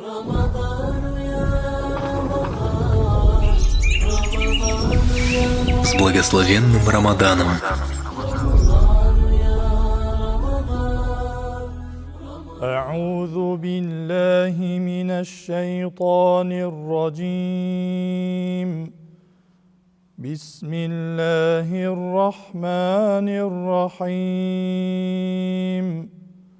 С благословенным Рамаданом! أعوذ بالله من الشيطان الرجيم. بسم الله الرحمن الرحيم.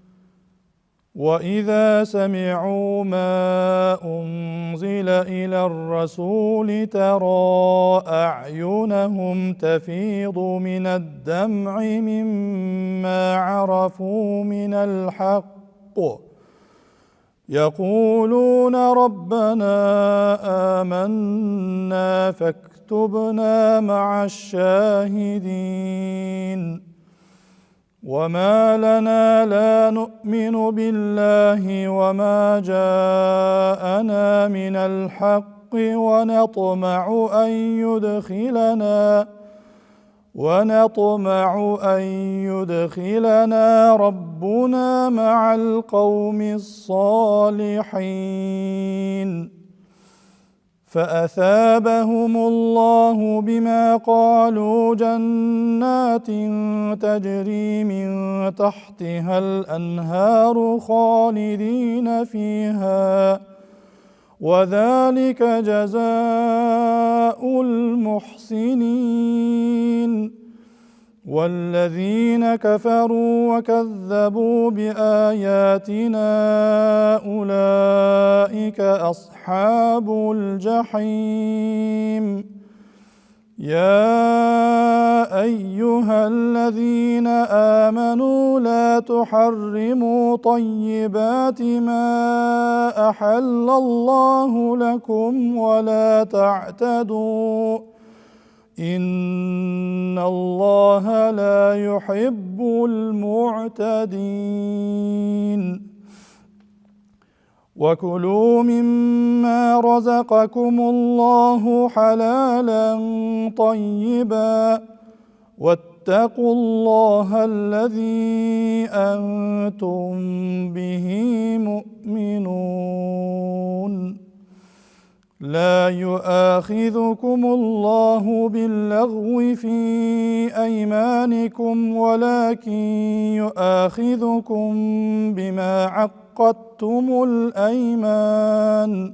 وإذا سمعوا ما أنزل إلى الرسول ترى أعينهم تفيض من الدمع مما عرفوا من الحق يقولون ربنا آمنا فاكتبنا مع الشاهدين. وما لنا لا نؤمن بالله وما جاءنا من الحق ونطمع أن يدخلنا ربنا مع القوم الصالحين. فأثابهم الله بما قالوا جنات تجري من تحتها الأنهار خالدين فيها وذلك جزاء المحسنين. والذين كفروا وكذبوا بآياتنا أولئك أصحاب الجحيم. يا أيها الذين آمنوا لا تحرموا طيبات ما أحل الله لكم ولا تعتدوا إن الله لا يحب المعتدين. وكلوا مما رزقكم الله حلالا طيبا واتقوا الله الذي أنتم به مؤمنون. لا يؤاخذكم الله باللغو في أيمانكم ولكن يؤاخذكم بما عقدتم الأيمان.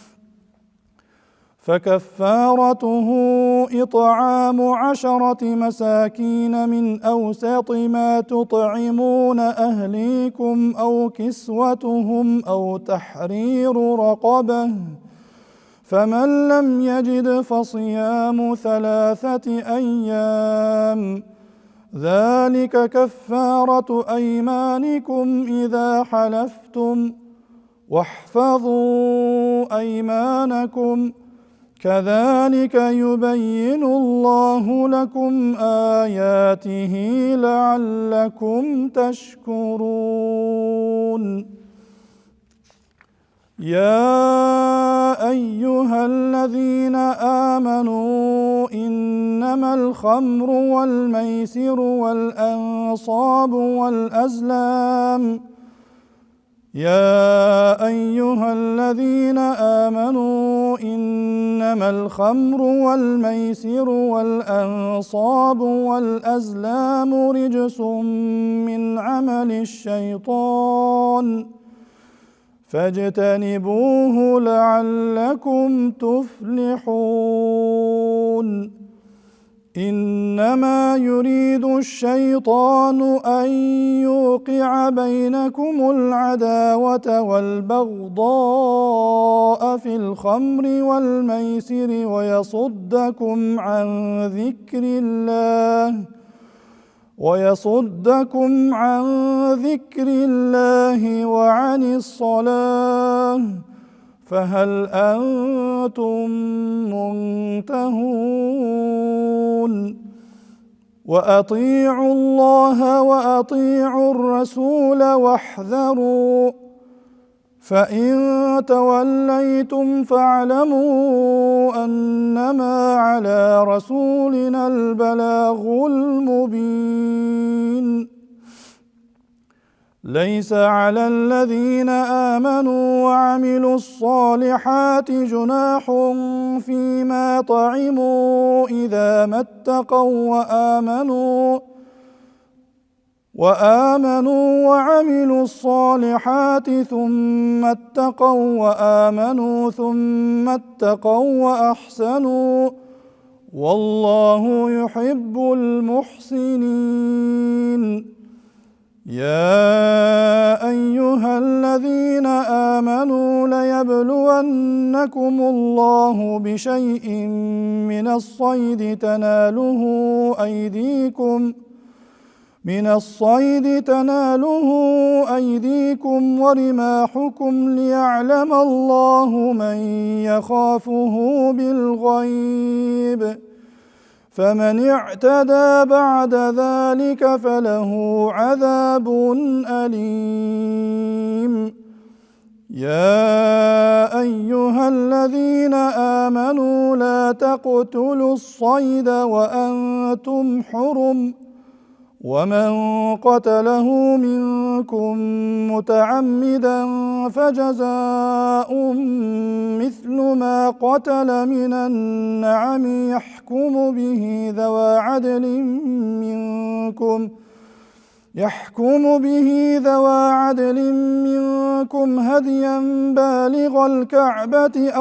فكفارته إطعام 10 مساكين من أوسط ما تطعمون أهليكم أو كسوتهم أو تحرير رقبة. فمن لم يجد فصيام 3 أيام ذلك كفارة أيمانكم إذا حلفتم واحفظوا أيمانكم كذلك يبين الله لكم آياته لعلكم تشكرون. يا أيها الذين آمنوا إنما الخمر والميسر والأنصاب والأزلام رجس من عمل الشيطان فاجتنبوه لعلكم تفلحون. إنما يريد الشيطان أن يوقع بينكم العداوة والبغضاء في الخمر والميسر ويصدكم عن ذكر الله وعن الصلاة فهل أنتم منتهون. وأطيعوا الله وأطيعوا الرسول واحذروا فإن توليتم فاعلموا أنما على رسولنا البلاغ المبين. ليس على الذين آمنوا وعملوا الصالحات جناح فيما طعموا إذا ما اتقوا وآمنوا وعملوا الصالحات ثم اتقوا وآمنوا ثم اتقوا وأحسنوا والله يحب المحسنين. يا أيها الذين آمنوا ليبلونكم الله بشيء من الصيد تناله أيديكم ورماحكم ليعلم الله من يخافه بالغيب فمن اعتدى بعد ذلك فله عذاب أليم. يا أيها الذين آمنوا لا تقتلوا الصيد وأنتم حرم ومن قتله منكم متعمدا فجزاء مثل ما قتل من النعم يحكم به ذوى عدل منكم هديا بالغ الكعبة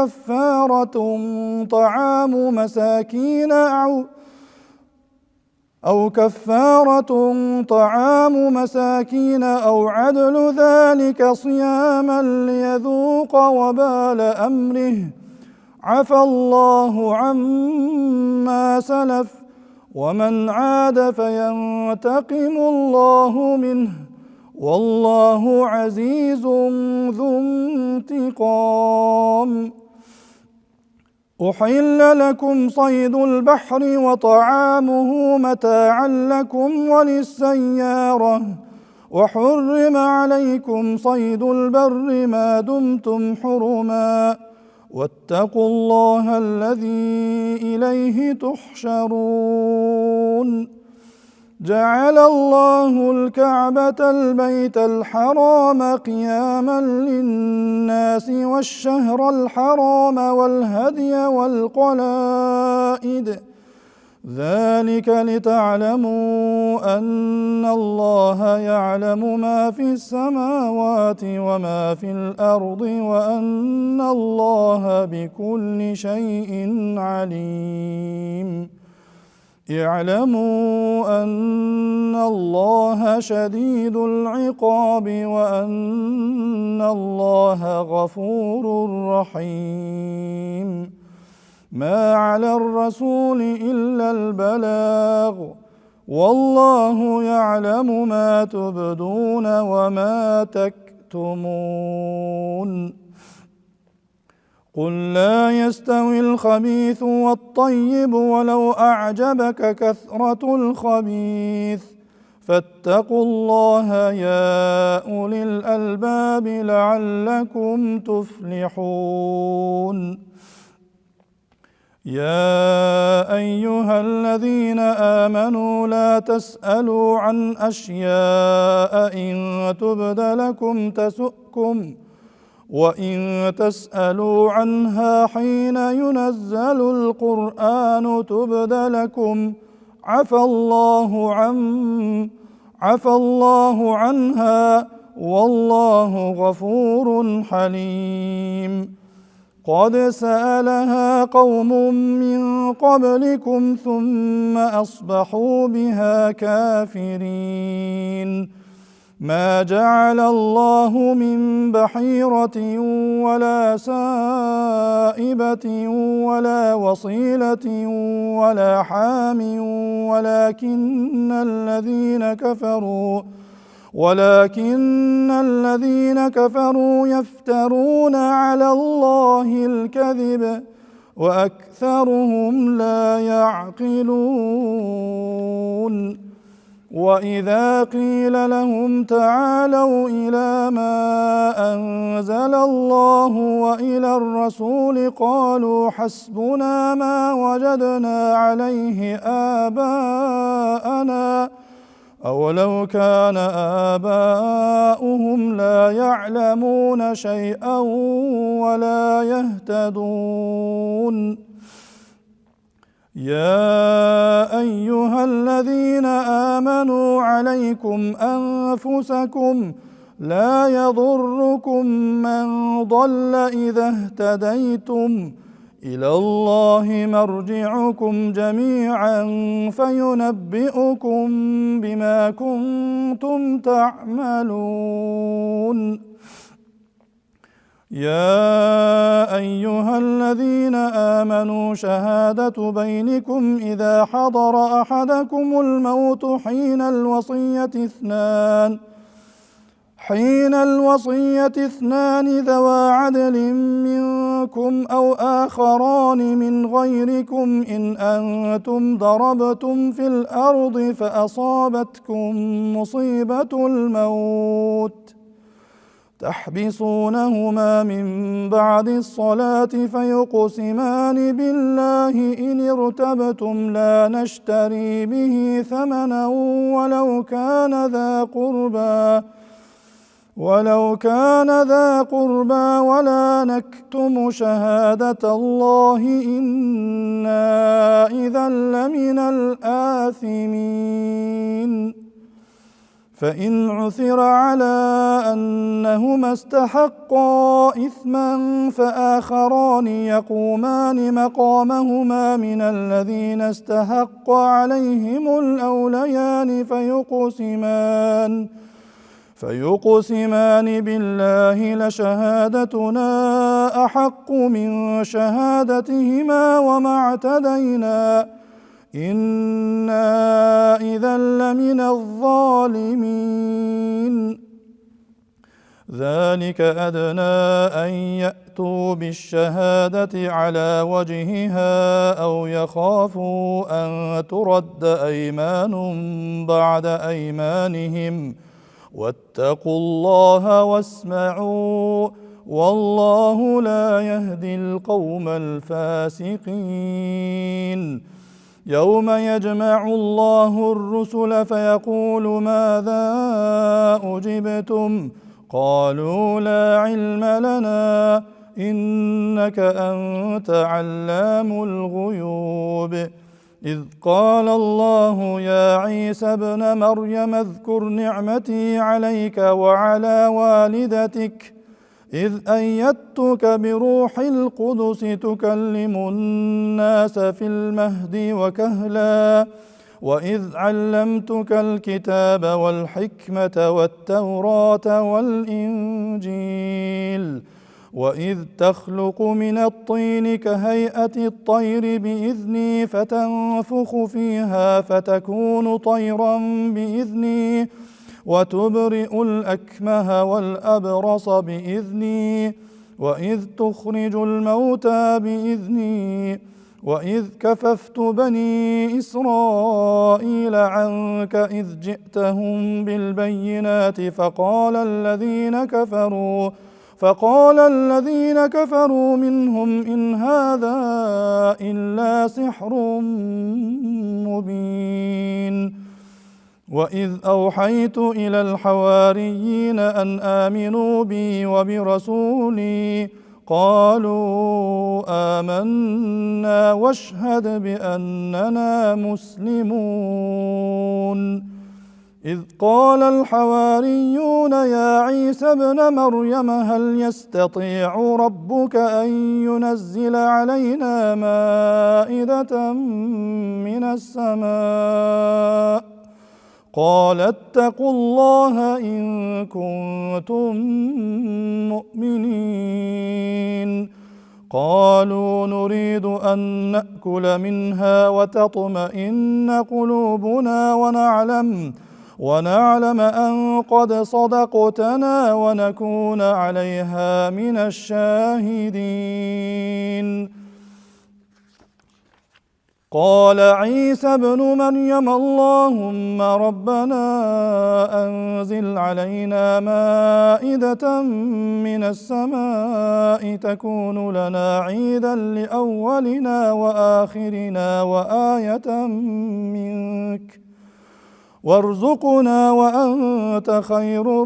أو كفارة طعام مساكين أو عدل ذلك صياما ليذوق وبال أمره عفى الله عما سلف ومن عاد فينتقم الله منه والله عزيز ذو انتقام. أحل لكم صيد البحر وطعامه متاعا لكم وللسيارة وحرم عليكم صيد البر ما دمتم حرما واتقوا الله الذي إليه تحشرون. جعل الله الكعبة البيت الحرام قياما للناس والشهر الحرام والهدي والقلائد ذلك لتعلموا أن الله يعلم ما في السماوات وما في الأرض وأن الله بكل شيء عليم. اعلموا أن الله شديد العقاب وأن الله غفور رحيم. ما على الرسول إلا البلاغ والله يعلم ما تبدون وما تكتمون. قل لا يستوي الخبيث والطيب ولو أعجبك كثرة الخبيث فاتقوا الله يا أولي الألباب لعلكم تفلحون. يا أيها الذين آمنوا لا تسألوا عن أشياء إن تبد لكم تسؤكم وإن تسألوا عنها حين ينزل القرآن تبد لكم عفى الله عنها والله غفور حليم. قد سألها قوم من قبلكم ثم أصبحوا بها كافرين. ما جعل الله من بحيرة ولا سائبة ولا وصيلة ولا حام ولكن الذين كفروا يفترون على الله الكذب وأكثرهم لا يعقلون. وإذا قيل لهم تعالوا إلى ما أنزل الله وإلى الرسول قالوا حسبنا ما وجدنا عليه آباءنا أولو كان آباؤهم لا يعلمون شيئا ولا يهتدون يا أيها الذين آمنوا عليكم أنفسكم لا يضركم من ضل إذا اهتديتم إلى الله مرجعكم جميعا فينبئكم بما كنتم تعملون يا أيها الذين آمنوا شهادة بينكم إذا حضر أحدكم الموت حين الوصية اثنان ذوى عدل منكم أو آخران من غيركم إن أنتم ضربتم في الأرض فأصابتكم مصيبة الموت تحبسونهما من بعد الصلاة فيقسمان بالله إن ارتبتم لا نشتري به ثمنا ولو كان ذا قربى ولا نكتم شهادة الله إنا إذا لمن الآثمين فإن عثر على أنهما استحقا إثما فآخران يقومان مقامهما من الذين استحق عليهم الأوليان فيقسمان بالله لشهادتنا أحق من شهادتهما وما اعتدينا إنا إذا لمن الظالمين ذلك أدنى أن يأتوا بالشهادة على وجهها أو يخافوا أن ترد أيمان بعد أيمانهم واتقوا الله واسمعوا والله لا يهدي القوم الفاسقين يوم يجمع الله الرسل فيقول ماذا أجبتم قالوا لا علم لنا إنك أنت علام الغيوب إذ قال الله يا عيسى ابن مريم اذكر نعمتي عليك وعلى والدتك إذ أيدتك بروح القدس تكلم الناس في المهد وكهلا وإذ علمتك الكتاب والحكمة والتوراة والإنجيل وإذ تخلق من الطين كهيئة الطير بإذني فتنفخ فيها فتكون طيرا بإذني وتبرئ الأكمه والأبرص بإذني وإذ تخرج الموتى بإذني وإذ كففت بني إسرائيل عنك إذ جئتهم بالبينات فقال الذين كفروا منهم إن هذا إلا سحر مبين وإذ أوحيت إلى الحواريين أن آمنوا بي وبرسولي قالوا آمنا واشهد بأننا مسلمون إذ قال الحواريون يا عيسى ابن مريم هل يستطيع ربك أن ينزل علينا مائدة من السماء قال اتقوا الله إن كنتم مؤمنين قالوا نريد أن نأكل منها وتطمئن قلوبنا ونعلم أن قد صدقتنا ونكون عليها من الشاهدين قال عيسى ابن مريم اللهم ربنا أنزل علينا مائدة من السماء تكون لنا عيدا لأولنا وآخرنا وارزقنا وأنت خير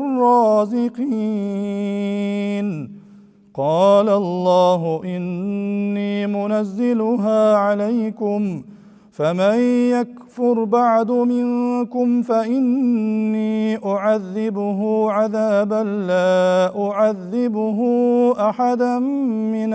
الرازقين. قال الله إني منزلها عليكم فمن يكفر بعد منكم فإني أعذبه عذابا لا أعذبه أحدا من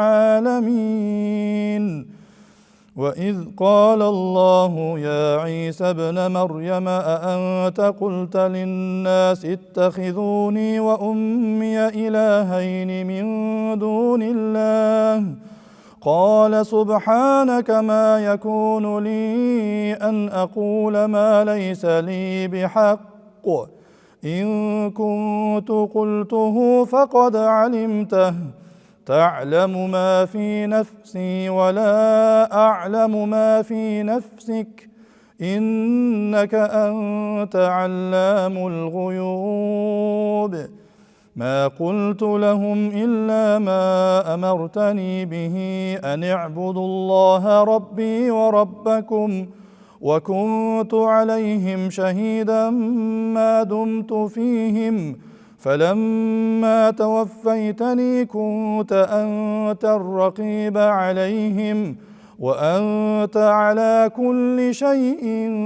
العالمين. وإذ قال الله يا عيسى ابن مريم أأنت قلت للناس اتخذوني وأمي إلهين من دون الله قال سبحانك ما يكون لي أن أقول ما ليس لي بحق إن كنت قلته فقد علمته تعلم ما في نفسي ولا أعلم ما في نفسك إنك أنت علام الغيوب. ما قلت لهم إلا ما أمرتني به أن اعبدوا الله ربي وربكم وكنت عليهم شهيدا ما دمت فيهم فلما توفيتني كنت أنت الرقيب عليهم وأنت على كل شيء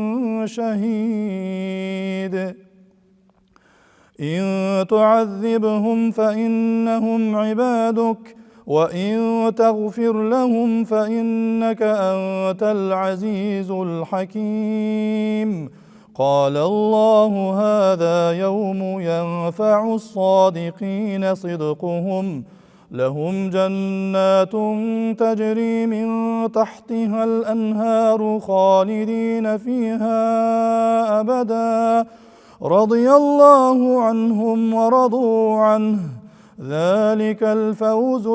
شهيد. إن تعذبهم فإنهم عبادك وإن تغفر لهم فإنك أنت العزيز الحكيم. قال الله هذا يوم ينفع الصادقين صدقهم لهم جنات تجري من تحتها الأنهار خالدين فيها أبدا رضي الله عنهم ورضوا عنه ذلك الفوز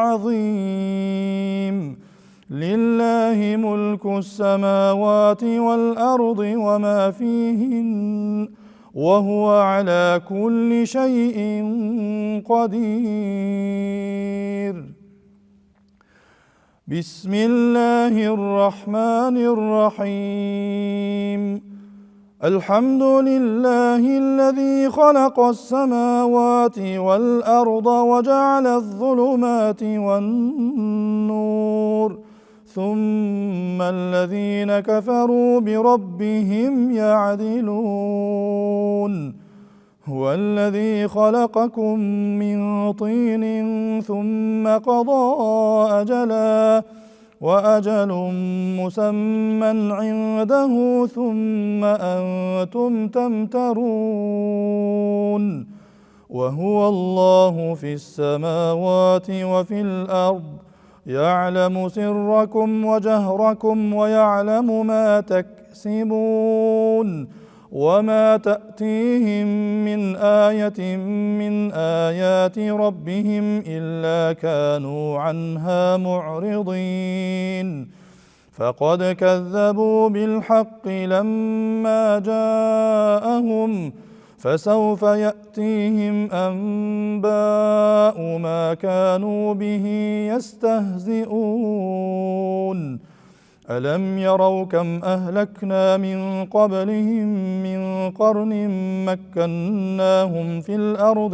العظيم. لله ملك السماوات والأرض وما فيهن وهو على كل شيء قدير. بسم الله الرحمن الرحيم. الحمد لله الذي خلق السماوات والأرض وجعل الظلمات والنور ثم الذين كفروا بربهم يعدلون. هو الذي خلقكم من طين ثم قضى أجلا وأجل مسمى عنده ثم أنتم تمترون. وهو الله في السماوات وفي الأرض يعلم سركم وجهركم ويعلم ما تكسبون وما تأتيهم من آية من آيات ربهم إلا كانوا عنها معرضين. فقد كذبوا بالحق لما جاءهم فسوف يأتيهم أنباء ما كانوا به يستهزئون. ألم يروا كم أهلكنا من قبلهم من قرن مكناهم في الأرض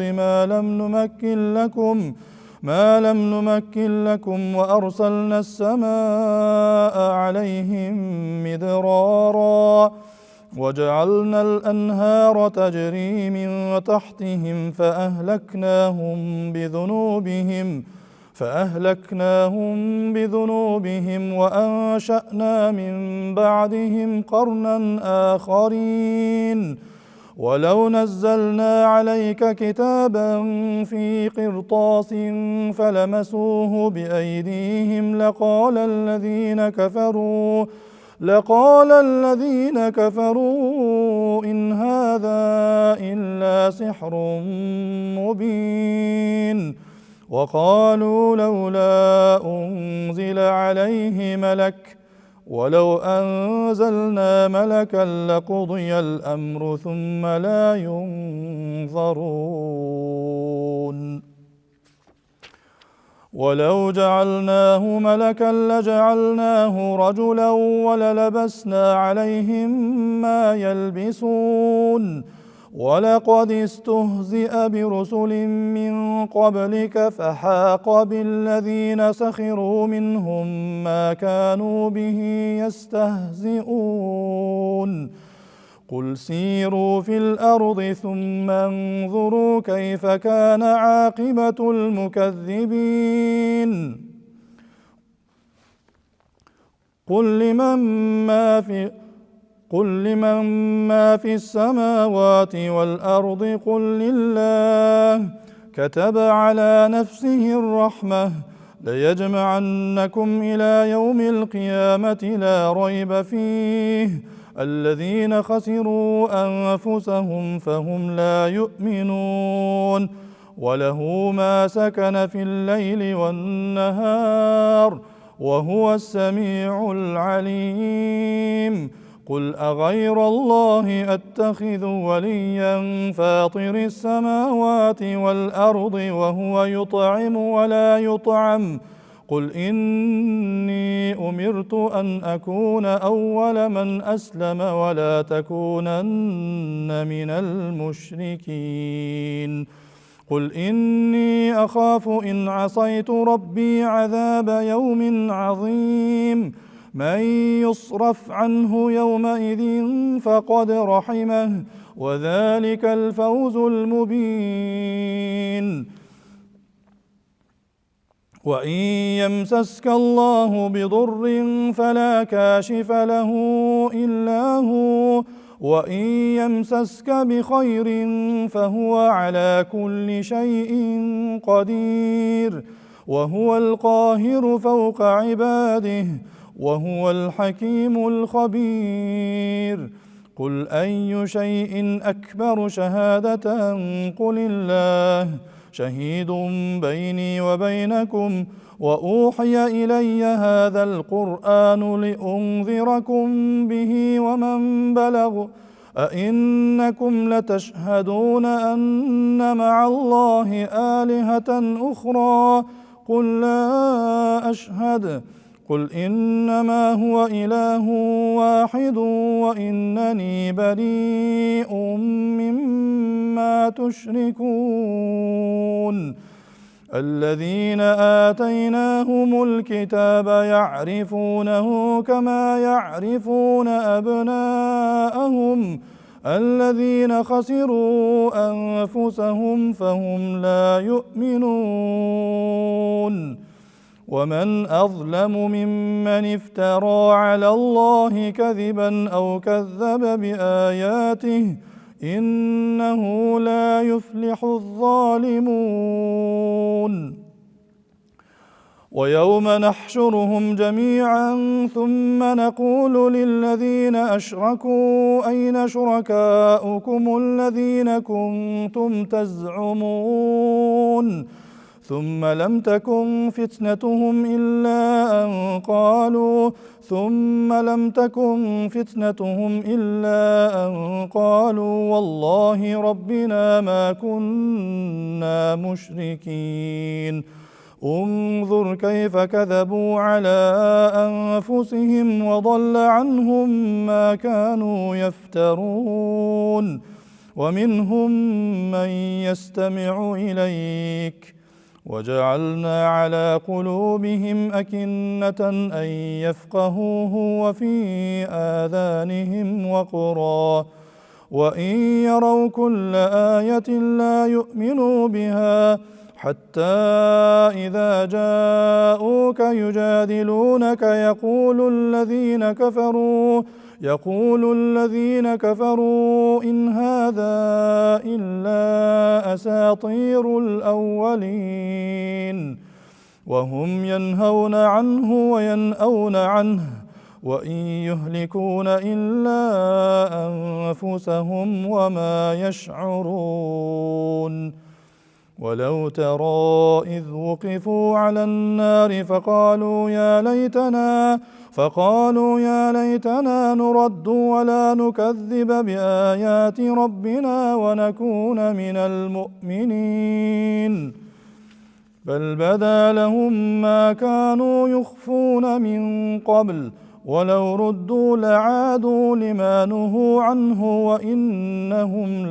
ما لم نمكن لكم وأرسلنا السماء عليهم مدرارا وجعلنا الأنهار تجري من تحتهم فأهلكناهم بذنوبهم وأنشأنا من بعدهم قرنا آخرين. ولو نزلنا عليك كتابا في قرطاس فلمسوه بأيديهم لقال الذين كفروا إن هذا إلا سحر مبين. وقالوا لولا أنزل عليه ملك ولو أنزلنا ملكا لقضي الأمر ثم لا ينظرون. ولو جعلناه ملكا لجعلناه رجلا وللبسنا عليهم ما يلبسون ولقد استهزئ برسل من قبلك فحاق بالذين سخروا منهم ما كانوا به يستهزئون قل سيروا في الأرض ثم انظروا كيف كان عاقبة المكذبين قل لمن ما في السماوات والأرض قل لله كتب على نفسه الرحمة ليجمعنكم إلى يوم القيامة لا ريب فيه الذين خسروا أنفسهم فهم لا يؤمنون وله ما سكن في الليل والنهار وهو السميع العليم قل أغير الله أتخذ وليا فاطر السماوات والأرض وهو يطعم ولا يطعم قل إني أمرت أن أكون أول من أسلم ولا تكونن من المشركين قل إني أخاف إن عصيت ربي عذاب يوم عظيم من يصرف عنه يومئذ فقد رحمه وذلك الفوز المبين وإن يمسسك الله بضر فلا كاشف له إلا هو وإن يمسسك بخير فهو على كل شيء قدير وهو القاهر فوق عباده وهو الحكيم الخبير قل أي شيء أكبر شهادة قل الله شهيد بيني وبينكم وأوحي إلي هذا القرآن لأنذركم به ومن بلغ أئنكم لتشهدون أن مع الله آلهة أخرى قل لا أشهد قل إنما هو إله واحد وإنني بريء مما تشركون الذين آتيناهم الكتاب يعرفونه كما يعرفون أبناءهم الذين خسروا أنفسهم فهم لا يؤمنون ومن أظلم ممن افترى على الله كذبا أو كذب بآياته إنه لا يفلح الظالمون ويوم نحشرهم جميعا ثم نقول للذين أشركوا أين شركاؤكم الذين كنتم تزعمون ثم لم تكن فتنتهم إلا أن قالوا والله ربنا ما كنا مشركين انظر كيف كذبوا على أنفسهم وضل عنهم ما كانوا يفترون ومنهم من يستمع إليك وجعلنا على قلوبهم أكنة أن يفقهوه وفي آذانهم وقرا وإن يروا كل آية لا يؤمنوا بها حتى إذا جاءوك يجادلونك يقول الذين كفروا إن هذا إلا أساطير الأولين وهم ينهون عنه وينأون عنه وإن يهلكون إلا أنفسهم وما يشعرون ولو ترى إذ وقفوا على النار فقالوا يا ليتنا نرد ولا نكذب بآيات ربنا ونكون من المؤمنين بل بدا لهم ما كانوا يخفون من قبل ولو ردوا لعادوا لما نهوا عنه وإنهم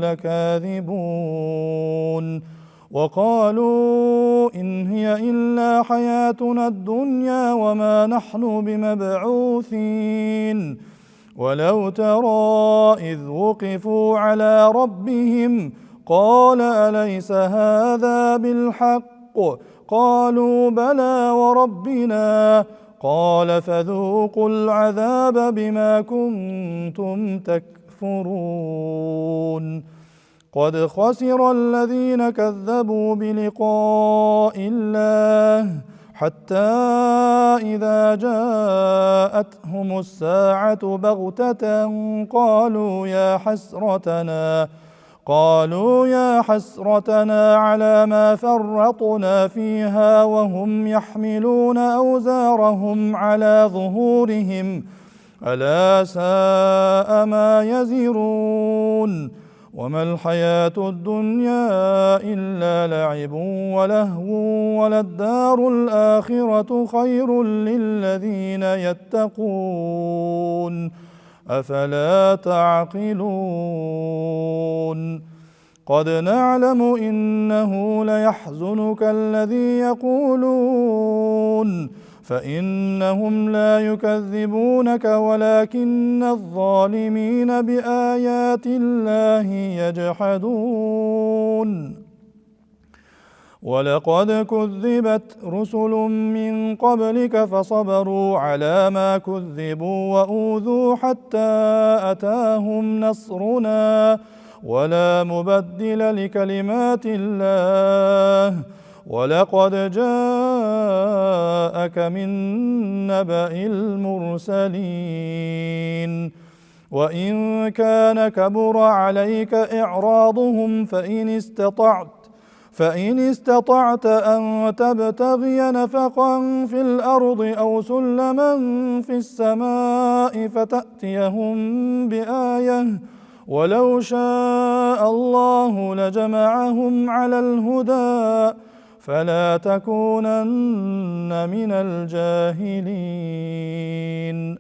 لكاذبون وقالوا إن هي إلا حياتنا الدنيا وما نحن بمبعوثين ولو ترى إذ وقفوا على ربهم قال أليس هذا بالحق قالوا بلى وربنا قال فذوقوا العذاب بما كنتم تكفرون قد خسر الذين كذبوا بلقاء الله حتى إذا جاءتهم الساعة بغتة قالوا يا حسرتنا على ما فرطنا فيها وهم يحملون أوزارهم على ظهورهم ألا ساء ما يزرون وما الحياة الدنيا إلا لعب ولهو وللدار الآخرة خير للذين يتقون أفلا تعقلون قد نعلم إنه ليحزنك الذي يقولون فإنهم لا يكذبونك ولكن الظالمين بآيات الله يجحدون ولقد كذبت رسل من قبلك فصبروا على ما كذبوا وأوذوا حتى أتاهم نصرنا ولا مبدل لكلمات الله ولقد جاءك من نبأ المرسلين وإن كان كبر عليك إعراضهم فإن استطعت أن تبتغي نفقا في الأرض أو سلما في السماء فتأتيهم بآية ولو شاء الله لجمعهم على الهدى فلا تكونن من الجاهلين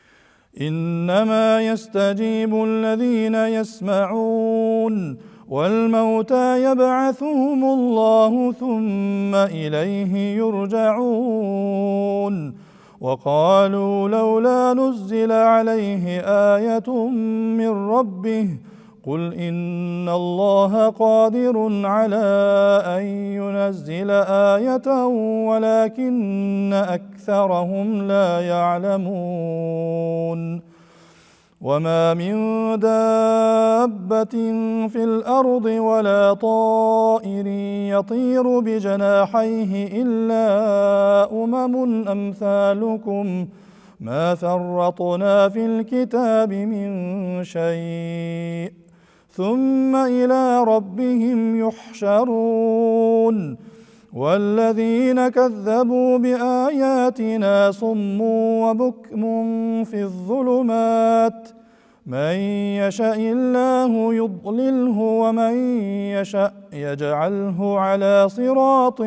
إنما يستجيب الذين يسمعون والموتى يبعثهم الله ثم إليه يرجعون وقالوا لولا نزل عليه آية من ربه قل إن الله قادر على أن ينزل آية ولكن أكثرهم لا يعلمون وما من دابة في الأرض ولا طائر يطير بجناحيه إلا أمم أمثالكم ما فرطنا في الكتاب من شيء ثم إلى ربهم يحشرون والذين كذبوا بآياتنا صم وبكم في الظلمات من يشاء الله يضلله ومن يشاء يجعله على صراط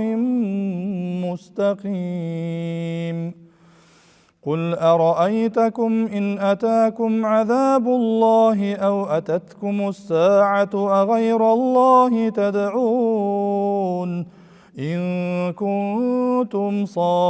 مستقيم قل أرأيتكم إن أتاكم عذاب الله أو أتتكم الساعة أغير الله تدعون إن كنتم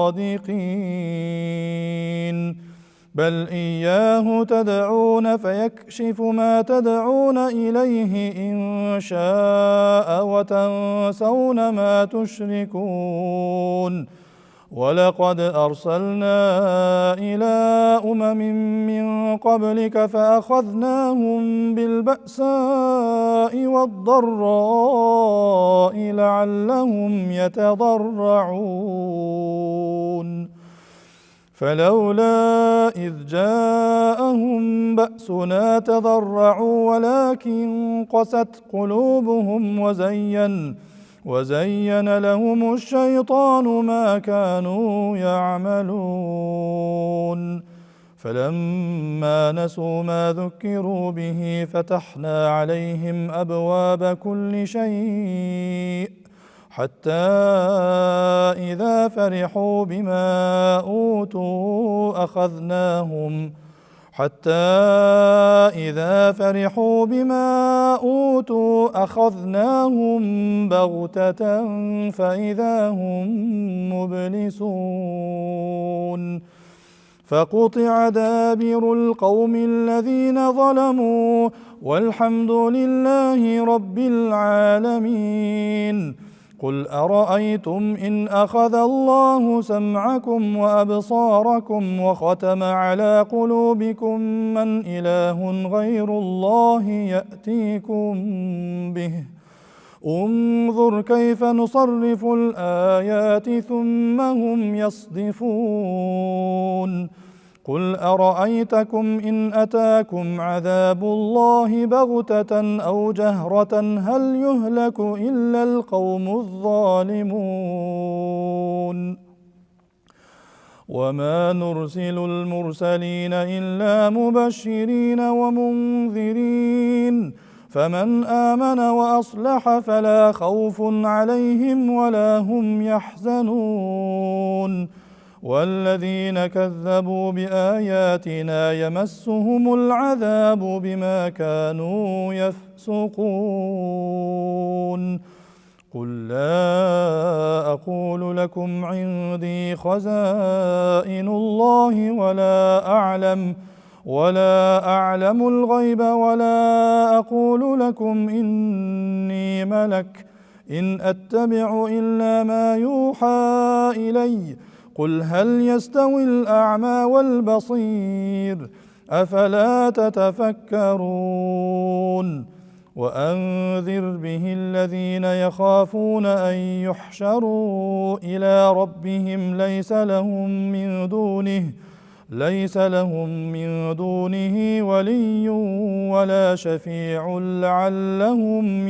صادقين بل إياه تدعون فيكشف ما تدعون إليه إن شاء وتنسون ما تشركون ولقد أرسلنا إلى أمم من قبلك فأخذناهم بالبأساء والضراء لعلهم يتضرعون فلولا إذ جاءهم بأسنا تضرعوا ولكن قست قلوبهم وزين لهم الشيطان ما كانوا يعملون فلما نسوا ما ذكروا به فتحنا عليهم أبواب كل شيء حتى إذا فرحوا بما أوتوا أخذناهم بغتة فإذا هم مبلسون فقطع دابر القوم الذين ظلموا والحمد لله رب العالمين. قل أرأيتم إن أخذ الله سمعكم وأبصاركم وختم على قلوبكم من إله غير الله يأتيكم به انظر كيف نصرف الآيات ثم هم يصدفون. قل أرأيتكم إن أتاكم عذاب الله بغتة أو جهرة هل يهلك إلا القوم الظالمون. وما نرسل المرسلين إلا مبشرين ومنذرين فمن آمن وأصلح فلا خوف عليهم ولا هم يحزنون. والذين كذبوا بآياتنا يمسهم العذاب بما كانوا يفسقون. قل لا أقول لكم عندي خزائن الله ولا أعلم الغيب ولا أقول لكم إني ملك إن أتبع إلا ما يوحى إلي. قل هل يستوي الأعمى والبصير أفلا تتفكرون. وأنذر به الذين يخافون أن يحشروا إلى ربهم ليس لهم من دونه ولي ولا شفيع لعلهم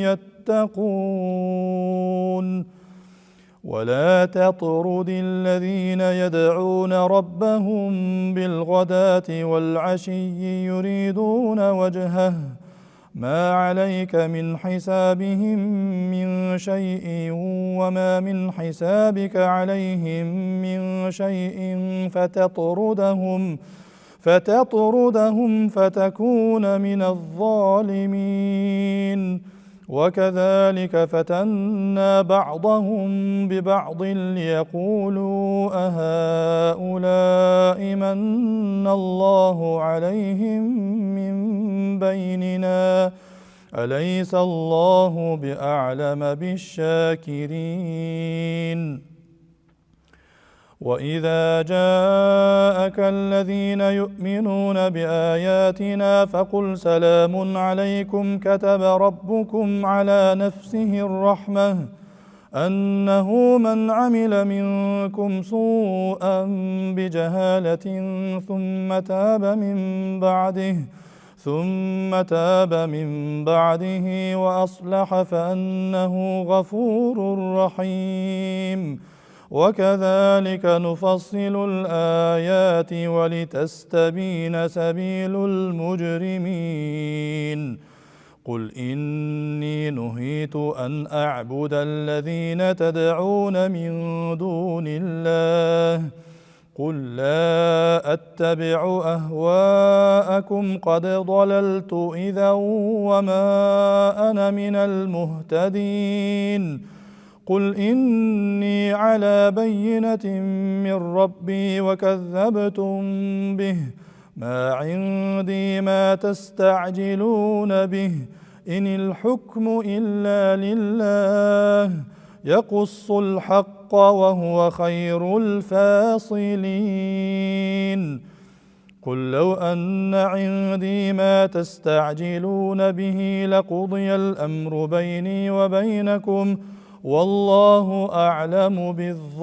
يتقون. ولا تطرد الذين يدعون ربهم بالغداة والعشي يريدون وجهه ما عليك من حسابهم من شيء وما من حسابك عليهم من شيء فتطردهم فتكون من الظالمين. وكذلك فتنا بعضهم ببعض ليقولوا أهؤلاء من الله عليهم من بيننا أليس الله بأعلم بالشاكرين. وإذا جاءك الذين يؤمنون بآياتنا فقل سلام عليكم كتب ربكم على نفسه الرحمة أنه من عمل منكم سوءا بجهالة ثم تاب من بعده وأصلح فأنه غفور رحيم. وكذلك نفصل الآيات ولتستبين سبيل المجرمين. قل إني نهيت أن أعبد الذين تدعون من دون الله قل لا أتبع أهواءكم قد ضللت إذا وما أنا من المهتدين. قل إني على بينة من ربي وكذبتم به ما عندي ما تستعجلون به إن الحكم إلا لله يقص الحق وهو خير الفاصلين. قل لو أن عندي ما تستعجلون به لقضي الأمر بيني وبينكم والله أعلم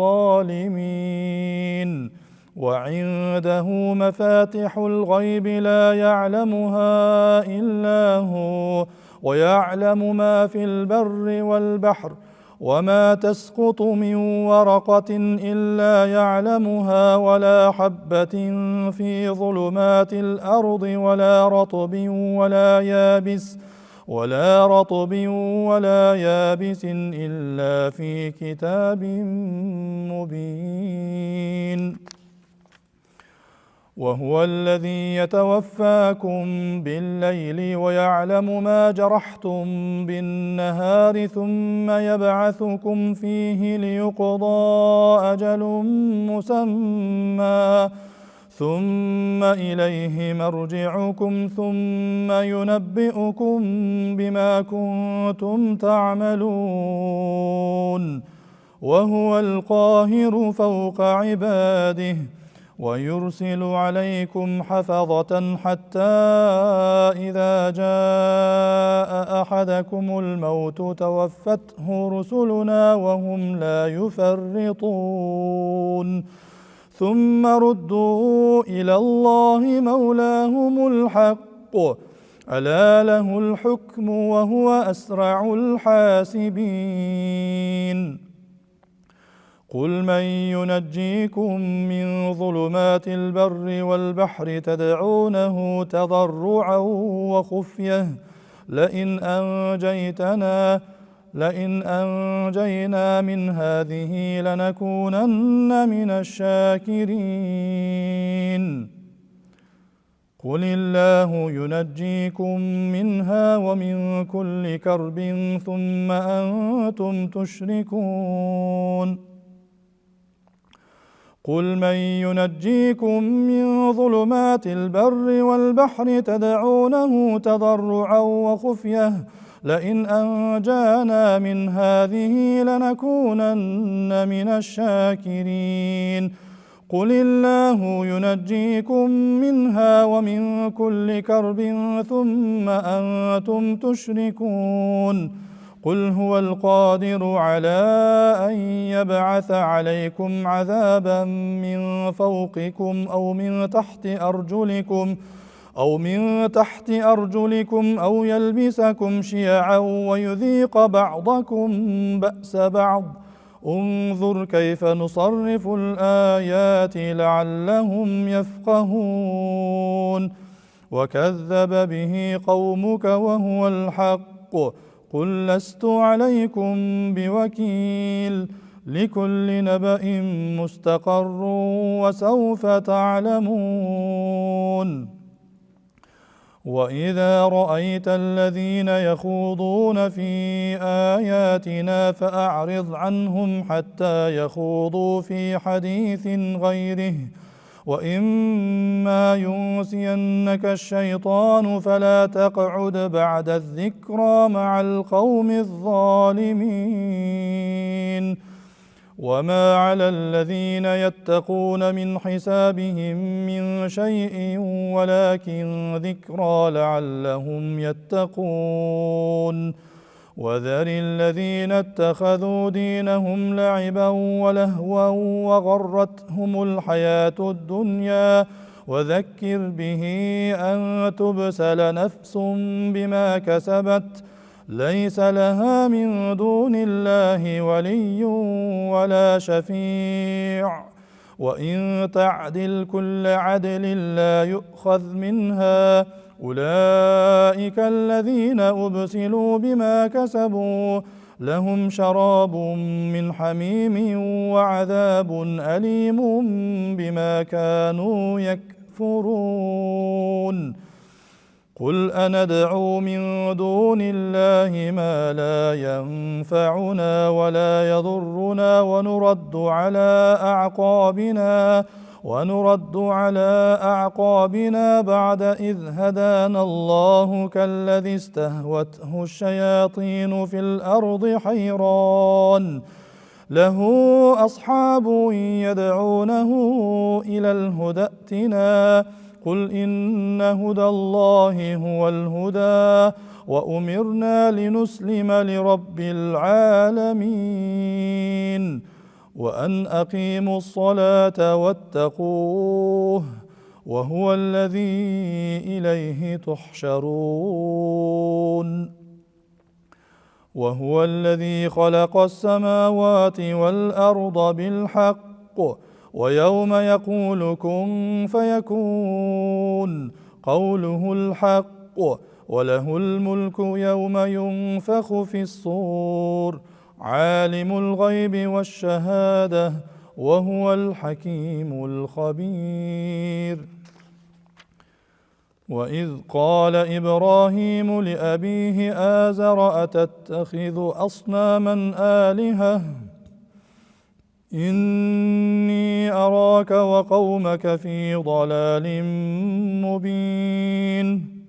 بالظالمين. وعنده مفاتح الغيب لا يعلمها إلا هو ويعلم ما في البر والبحر وما تسقط من ورقة إلا يعلمها ولا حبة في ظلمات الأرض ولا رطب ولا يابس ولا رطب ولا يابس إلا في كتاب مبين. وهو الذي يتوفاكم بالليل ويعلم ما جرحتم بالنهار ثم يبعثكم فيه ليقضى أجل مسمى ثم إليه مرجعكم ثم ينبئكم بما كنتم تعملون. وهو القاهر فوق عباده ويرسل عليكم حفظة حتى إذا جاء أحدكم الموت توفته رسلنا وهم لا يفرطون ثم ردوا إلى الله مولاهم الحق ألا له الحكم وهو أسرع الحاسبين. قل من ينجيكم من ظلمات البر والبحر تدعونه تضرعا وخفية لئن أنجينا من هذه لنكونن من الشاكرين. قل الله ينجيكم منها ومن كل كرب ثم أنتم تشركون. قل من ينجيكم من ظلمات البر والبحر تدعونه تضرعا وخفية لئن أنجانا من هذه لنكونن من الشاكرين. قل الله ينجيكم منها ومن كل كرب ثم أنتم تشركون. قل هو القادر على أن يبعث عليكم عذابا من فوقكم أو من تحت أرجلكم أو يلبسكم شيعا ويذيق بعضكم بأس بعض. انظر كيف نصرف الآيات لعلهم يفقهون. وكذب به قومك وهو الحق قل لست عليكم بوكيل لكل نبأ مستقر وسوف تعلمون. وإذا رأيت الذين يخوضون في آياتنا فأعرض عنهم حتى يخوضوا في حديث غيره وإما ينسينك الشيطان فلا تقعد بعد الذكرى مع القوم الظالمين. وما على الذين يتقون من حسابهم من شيء ولكن ذكرى لعلهم يتقون. وذر الذين اتخذوا دينهم لعبا ولهوا وغرتهم الحياة الدنيا وذكر به أن تبسل نفس بما كسبت ليس لها من دون الله ولي ولا شفيع وإن تعدل كل عدل لا يؤخذ منها أولئك الذين أبسلوا بما كسبوا لهم شراب من حميم وعذاب أليم بما كانوا يكفرون. قل أندعو من دون الله ما لا ينفعنا ولا يضرنا ونرد على أعقابنا بعد إذ هدانا الله كالذي استهوته الشياطين في الأرض حيران له أصحاب يدعونه إلى الهدى ائتنا قل إن هدى الله هو الهدى وأمرنا لنسلم لرب العالمين وأن أقيموا الصلاة واتقوه وهو الذي إليه تحشرون. وهو الذي خلق السماوات والأرض بالحق ويوم يقول كن فيكون قوله الحق وله الملك يوم ينفخ في الصور عالم الغيب والشهادة وهو الحكيم الخبير. وإذ قال إبراهيم لأبيه آزر أتتخذ أصناما آلهة إني أراك وقومك في ضلال مبين.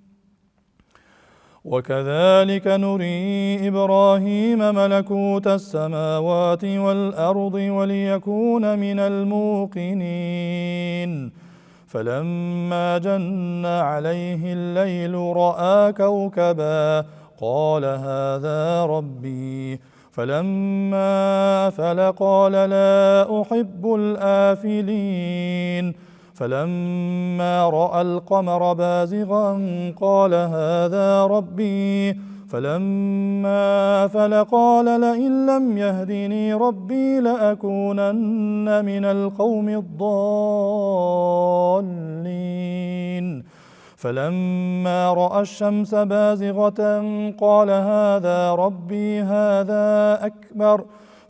وكذلك نري إبراهيم ملكوت السماوات والأرض وليكون من الموقنين. فلما جن عليه الليل رأى كوكبا قال هذا ربي فلما أفل قال لا أحب الآفلين. فلما رأى القمر بازغا قال هذا ربي فلما أفل قال لئن لم يهدني ربي لأكونن من القوم الضالين. فلما رأى الشمس بازغة قال هذا ربي هذا أكبر.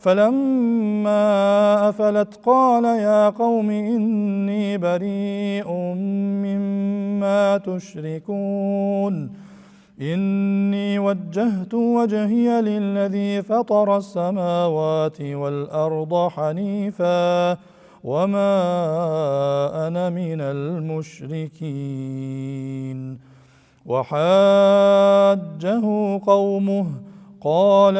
فلما أفلت قال يا قوم إني بريء مما تشركون إني وجهت وجهي للذي فطر السماوات والأرض حنيفا وما أنا من المشركين. وحاجه قومه قال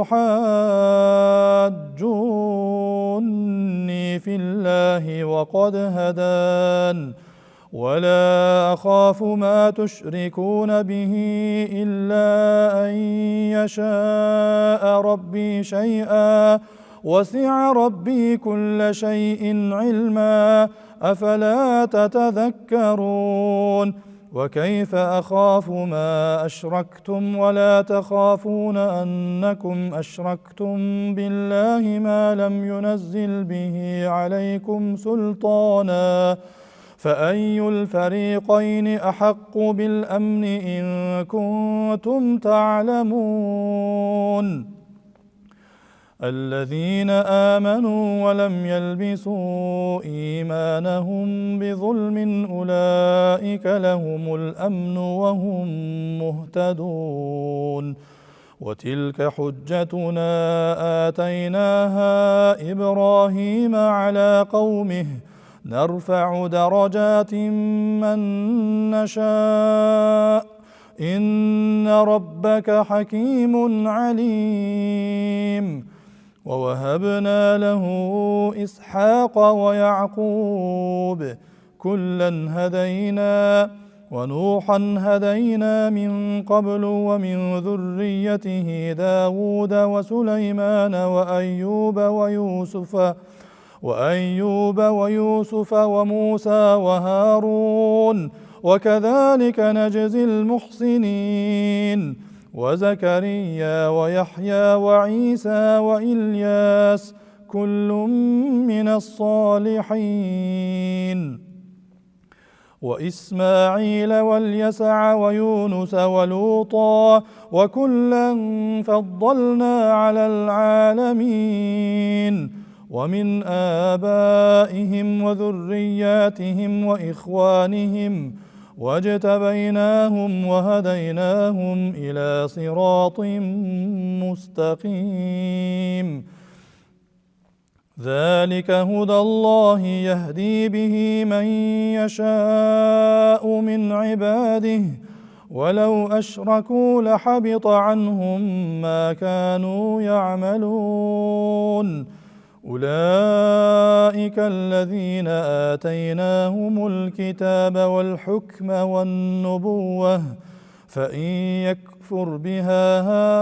أتحاجوني في الله وقد هدان ولا أخاف ما تشركون به إلا أن يشاء ربي شيئا وسع ربي كل شيء علما أفلا تتذكرون. وكيف أخاف ما أشركتم ولا تخافون أنكم أشركتم بالله ما لم ينزل به عليكم سلطانا فأي الفريقين أحق بالأمن إن كنتم تعلمون. الذين آمنوا ولم يلبسوا إيمانهم بظلم أولئك لهم الأمن وهم مهتدون. وتلك حجتنا آتيناها إبراهيم على قومه نرفع درجات من نشاء إن ربك حكيم عليم. ووهبنا له إسحاق ويعقوب كلا هدينا ونوحا هدينا من قبل ومن ذريته داود وسليمان وأيوب ويوسف وموسى وهارون وكذلك نجزي المحسنين. وزكريا ويحيى وعيسى وإلياس كل من الصالحين. وإسماعيل واليسع ويونس ولوطا وكلا فضلنا على العالمين. ومن آبائهم وذرياتهم وإخوانهم واجتبيناهم وهديناهم إلى صراط مستقيم. ذلك هدى الله يهدي به من يشاء من عباده ولو أشركوا لحبط عنهم ما كانوا يعملون. أولئك الذين آتيناهم الكتاب والحكم والنبوة فإن يكفر بها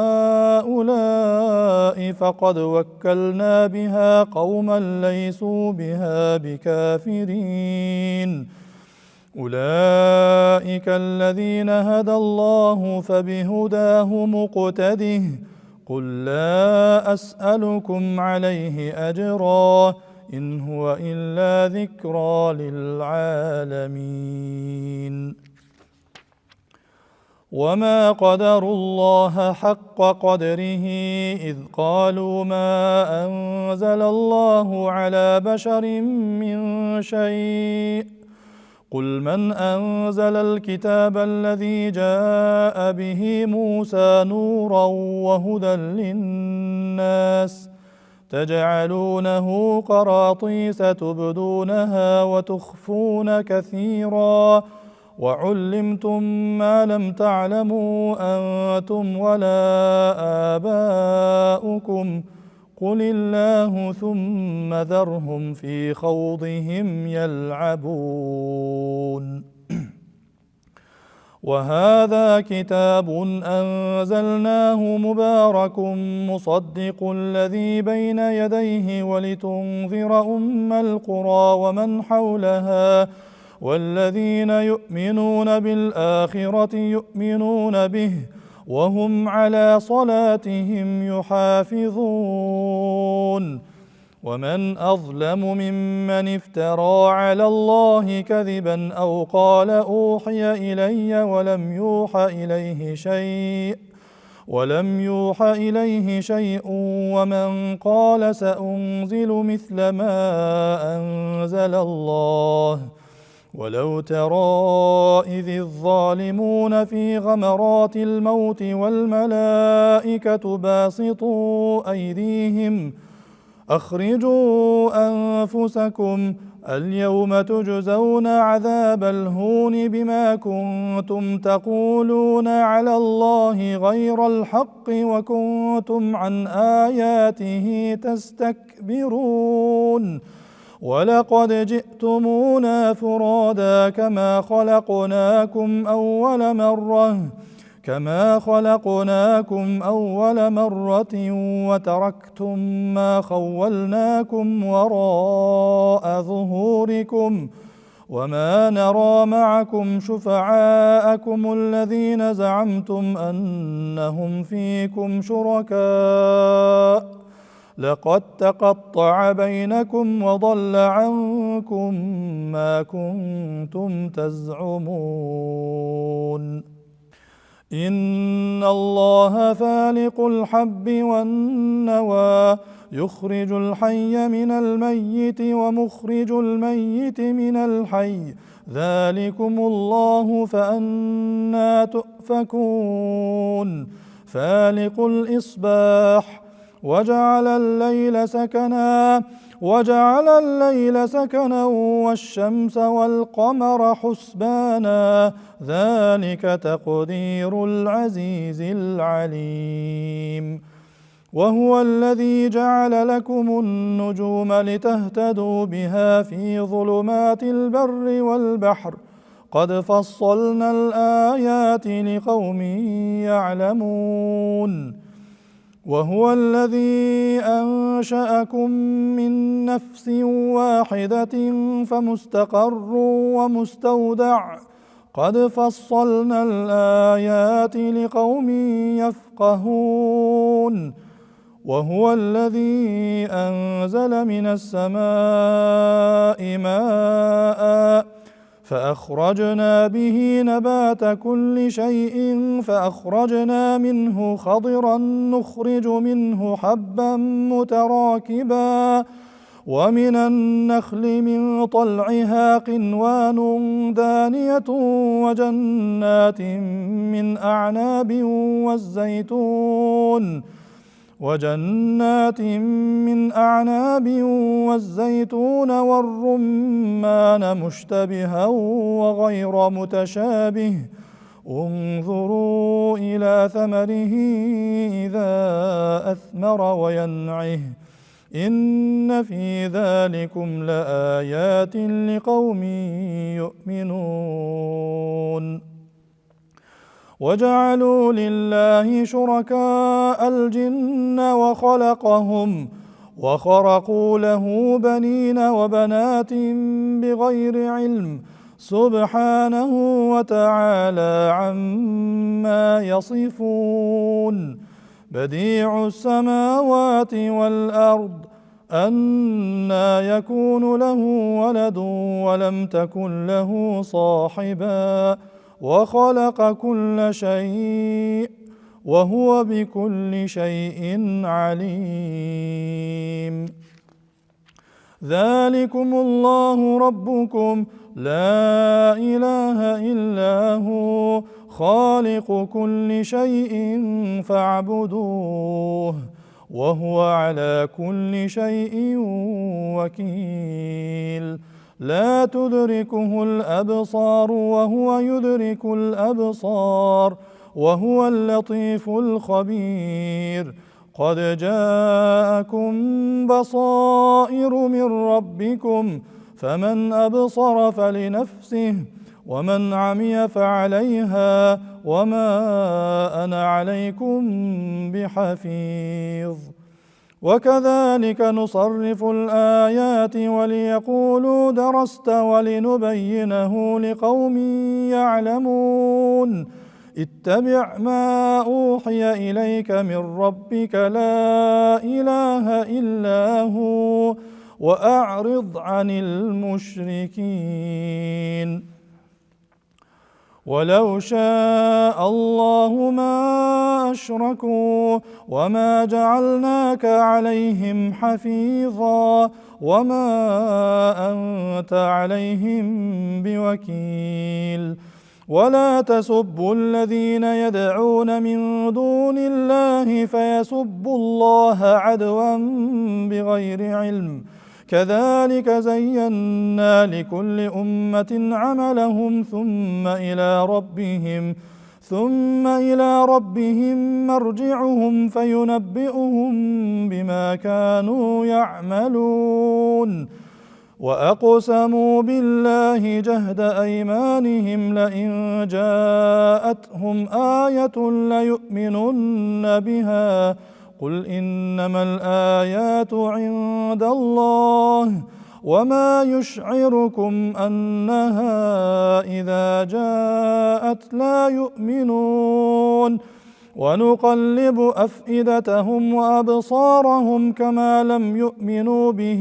هؤلاء فقد وكلنا بها قوما ليسوا بها بكافرين. أولئك الذين هدى الله فبهداه مقتده قل لا أسألكم عليه أجرا إن هو إلا ذكرى للعالمين. وما قدروا الله حق قدره إذ قالوا ما أنزل الله على بشر من شيء قل من أنزل الكتاب الذي جاء به موسى نورا وهدى للناس تجعلونه قراطيس تبدونها وتخفون كثيرا وعلمتم ما لم تعلموا أنتم ولا آباؤكم قل الله ثم ذرهم في خوضهم يلعبون وهذا كتاب أنزلناه مبارك مصدق الذي بين يديه ولتنذر أم القرى ومن حولها والذين يؤمنون بالآخرة يؤمنون به وهم على صلاتهم يحافظون ومن أظلم ممن افترى على الله كذبا أو قال أوحي إلي ولم يوحى إليه شيء ومن قال سأنزل مثل ما أنزل الله ولو ترى إذ الظالمون في غمرات الموت والملائكة باسطوا أيديهم أخرجوا أنفسكم اليوم تجزون عذاب الهون بما كنتم تقولون على الله غير الحق وكنتم عن آياته تستكبرون ولقد جئتمونا فرادا كما خلقناكم أول مرة وتركتم ما خولناكم وراء ظهوركم وما نرى معكم شفعاءكم الذين زعمتم أنهم فيكم شركاء لقد تقطع بينكم وضل عنكم ما كنتم تزعمون إن الله فالق الحب والنوى يخرج الحي من الميت ومخرج الميت من الحي ذلكم الله فأنى تؤفكون فالق الإصباح وجعل الليل سكنا والشمس والقمر حسبانا ذلك تقدير العزيز العليم وهو الذي جعل لكم النجوم لتهتدوا بها في ظلمات البر والبحر قد فصلنا الآيات لقوم يعلمون وهو الذي أنشأكم من نفس واحدة فمستقر ومستودع قد فصلنا الآيات لقوم يفقهون وهو الذي أنزل من السماء ماء فأخرجنا به نبات كل شيء فأخرجنا منه خضرا نخرج منه حبا متراكبا ومن النخل من طلعها قنوان دانية وجنات من أعناب والزيتون والرمان مشتبها وغير متشابه انظروا إلى ثمره إذا أثمر وينعه إن في ذلكم لآيات لقوم يؤمنون وجعلوا لله شركاء الجن وخلقهم وخرقوا له بنين وبنات بغير علم سبحانه وتعالى عما يصفون بديع السماوات والأرض أنى يكون له ولد ولم تكن له صاحبا وخلق كل شيء وهو بكل شيء عليم. ذلكم الله ربكم لا إله إلا هو خالق كل شيء فاعبدوه وهو على كل شيء وكيل. لا تدركه الأبصار وهو يدرك الأبصار وهو اللطيف الخبير. قد جاءكم بصائر من ربكم فمن أبصر فلنفسه ومن عمي فعليها وما أنا عليكم بحفيظ. وكذلك نصرف الآيات وليقولوا درست ولنبينه لقوم يعلمون. اتبع ما أوحي إليك من ربك لا إله إلا هو وأعرض عن المشركين. ولو شاء الله ما أشركوا وما جعلناك عليهم حفيظا وما أنت عليهم بوكيل. ولا تسبوا الذين يدعون من دون الله فيسبوا الله عدوا بغير علم. كذلك زينا لكل أمة عملهم ثم إلى ربهم مرجعهم فينبئهم بما كانوا يعملون. وأقسموا بالله جهد أيمانهم لئن جاءتهم آية ليؤمنن بها قل إنما الآيات عند الله وما يشعركم أنها إذا جاءت لا يؤمنون. ونقلب أفئدتهم وأبصارهم كما لم يؤمنوا به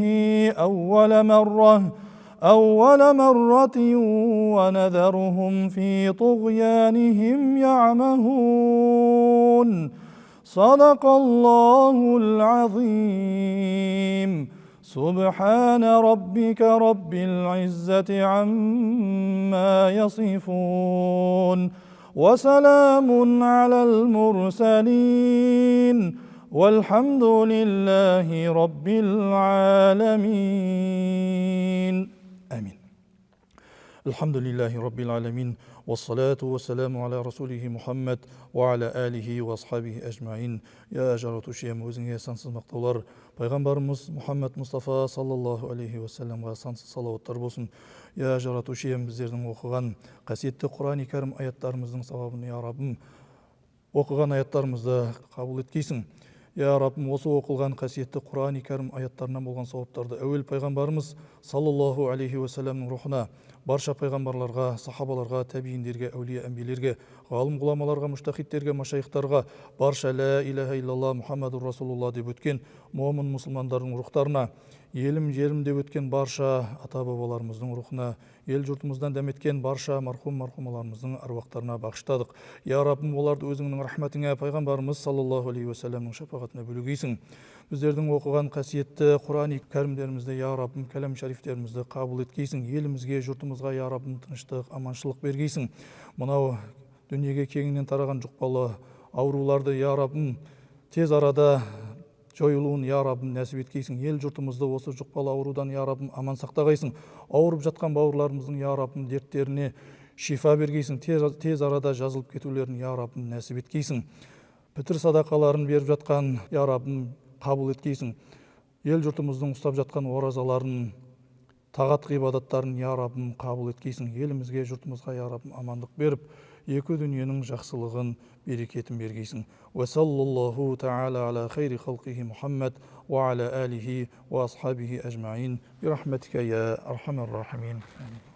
أول مرة ونذرهم في طغيانهم يعمهون. صدق الله العظيم. سبحان ربك رب العزة عما يصفون وسلام على المرسلين والحمد لله رب العالمين. آمين. الحمد لله رب العالمين والصلاة والسلام على رسوله محمد وعلى آله وأصحابه أجمعين. يا жаратушы өзіңе сансыз мақтаулар, пайғамбарымыз Мұхаммад Мұстафа саллаллаху алейхи уассаламға сансыз салауаттар болсын. Я жаратушы біздердің оқыған қасиетті Құран-ы Кәрім аяттарымыздың сауабын, я Раббым, оқыған аяттарымызды қабыл еткейсің. Я Раббым, осы оқылған қасиетті Құран-ы Кәрім аяттарынан болған сауаптарды әуел пайғамбарымыз саллаллаху алейхи уассаламның рухына, барша пайғамбарларға, сахабаларға, тәбииндерге, әулие әмбиелерге, ғалым ғұламаларға, мұштахидтерге, машайхтарға, барша ла илаха иллалла Мұхаммадур Расулулла деп өткен момын мұсылмандардың рухтарына, елім жерім деп өткен барша ата-бабаларымыздың рухына, ел жұртымыздан дәметкен барша мархумаларымыздың аруақтарына бағыштадық. Я Раббым, оларды өзіңнің рахметіңе, пайғамбарымыз саллаллаху алейхи уассаламның шапағатына бөлегейсің. Біздердің оқыған қасиетті Құран-ы Кәрімдерімізді, я Раббым, кәлам шарифтерімізді қабыл еткейсің. Елімізге, жұртымызға, я Раббым, тыныштық, аманшылық бергейсің. Мынау дүниеге кеңінен тараған жұқпалы ауруларды, я Раббым, тез арада жойылуын, я Раббым, нәсіп еткейсің. Ел жұртымызды осы жұқпалы аурудан, я Раббым, аман сақтағайсың. Ауырып жатқан бауырларымыздың, я Раббым, дерттеріне шифа бергейсің. Тез арада жазылып кетулерін, я Раббым, нәсіп еткейсің. Пітір садақаларын беріп жатқан, я Раббым, қабыл еткейсің. Ел жұртымыздың ұстап жатқан оразаларын, тағат ғибадаттарын, я Раббым, қабыл еткейсің. Елімізге, жұртымызға, я Раббым, амандық беріп, екі дүниенің жақсылығын, берекетін бергейсің. Ва саллаллаху та'ала аля хайри халқихи Мұхаммад ва аля алихи ва асхабихи ажмаин. Бирахматика я архамар рахимин.